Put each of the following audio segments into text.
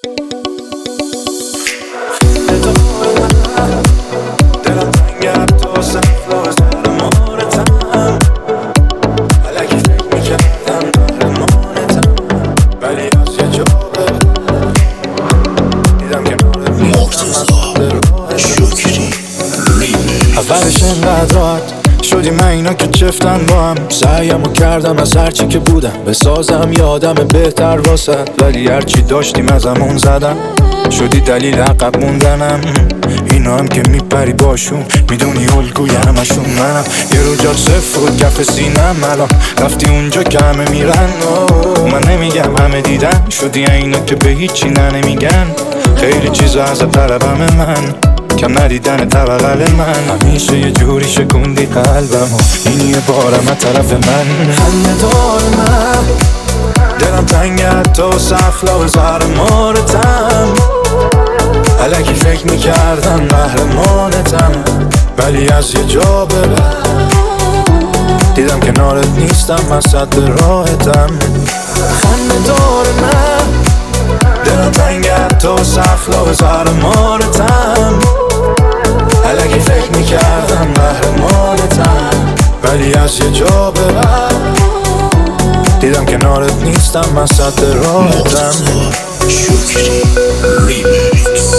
دلم تنگه تو سفلا زر مارتم الکی فکر میکردم قهرمانتم ولی از یه جا دیدم کنارت نیستم شکری اولش انقدر راحت شدی من اینا که چفتن با هم سعیمو کردم از هرچی که بودم بسازم یادم بهتر واسد ولی هرچی داشتیم ازمون زدم شدی دلیل عقب موندنم اینا هم که میپری باشون میدونی الگوی همشون منم یه رو جات صفر بود کف سینم الان رفتی اونجا که همه میرن من نمیگم همه دیدن شدی اینا که به هیچی نمیگن خیلی چیزا از طلبم من کم ندیدن طبقل من همیشه یه جوری شکوندی قلبم این یه بارم از طرف من خنده دار من دلم تنگه تو سخلا زر مارتم الکی فکر میکردم قهرمانتم ولی از یه جا به بعد دیدم کنارت نیستم من صد راحتم خنده دار من دلم تنگه تو سخلا زر مارتم الکی فکر میکردم قهرمانتم ولی از یه جا به بعد دیدم کنارت نیستم من صد راحتم شکری ریمیکس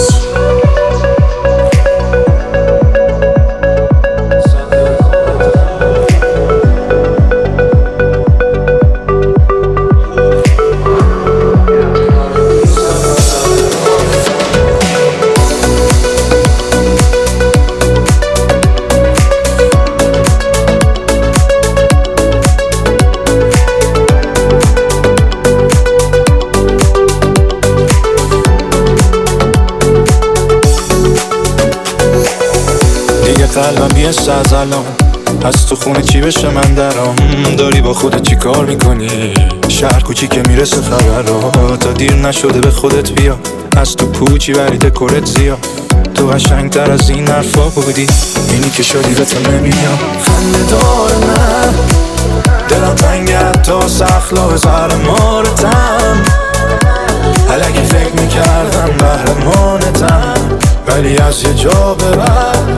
قلبم بیست از الان از تو خونه چی بشه من درام داری با خودت چی کار میکنی شهر کوچی که میرسه خبر را تا دیر نشده به خودت بیا از تو پوچی ولی دکورت زیاد تو قشنگتر از این حرفا بودی اینی که شدی به تو نمیام خنده دار من دلم تنگه تو سخلا زر مارتم الکی فکر میکردم قهرمانتم ولی از یه جا به بعد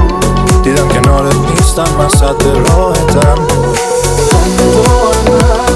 دیدم کنارت نیستم من صد راحتم خنده دار من